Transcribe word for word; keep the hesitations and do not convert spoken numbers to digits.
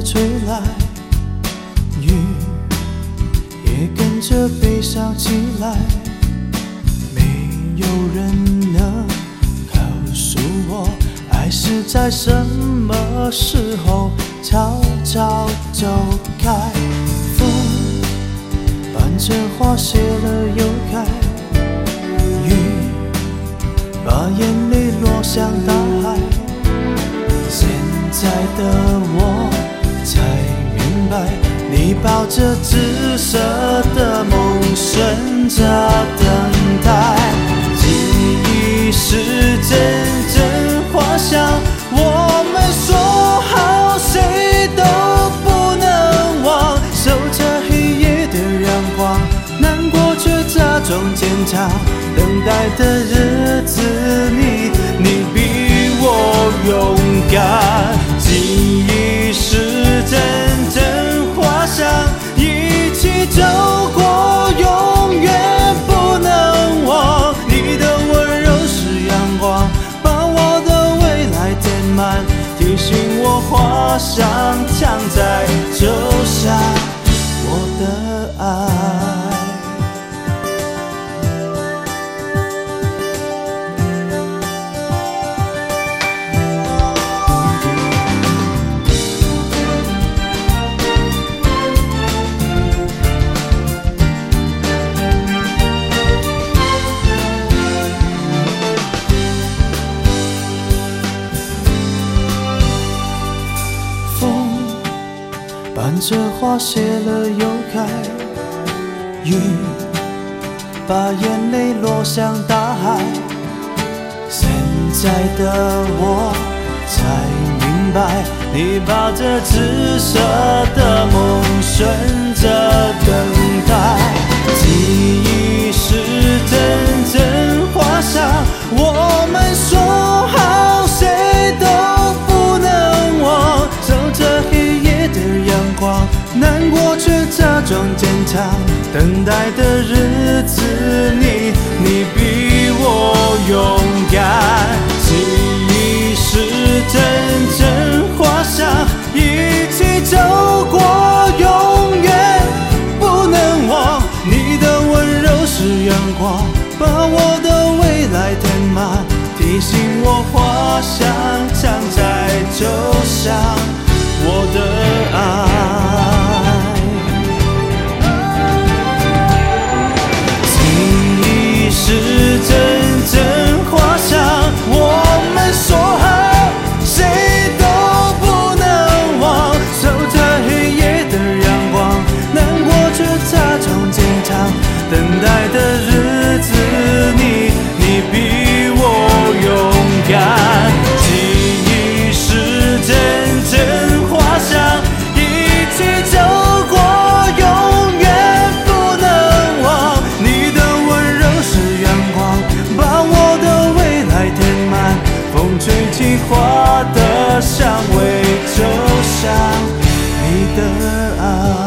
吹来，雨也跟着悲伤起来。没有人能告诉我，爱是在什么时候悄悄走开。风伴着花谢了又开，雨把眼泪落向大海。现在的我才明白，你抱着紫色的梦，顺着等待。记忆是阵阵花香，我们说好谁都不能忘。守着黑夜的阳光，难过却假装坚强。等待的日子里，你比我勇敢。记忆是阵阵花香，一起走过，永远不能忘。你的温柔是阳光，把我的未来填满，提醒我花香常在就像我的爱。伴着花谢了又开，雨把眼泪落向大海。现在的我才明白，你抱着紫色的梦，顺着等待。记忆是阵阵花香，我们说好谁都不能忘。守着黑夜的阳光，难过却假装坚强。等待的日子里，你比我勇敢。记忆是阵阵花香，一起走过，永远不能忘。你的温柔是阳光，把我的未来填满，提醒我花香常在，就像我的爱。记忆是阵阵花香，我们说好谁都不能忘。守着黑夜的阳光，难过却假装坚强。等待的日子里，你比我勇敢。记忆是阵阵花香，一起走过，永远不能忘。你的温柔是阳光，把我的未来填满，风吹起花的香味，就像你的爱。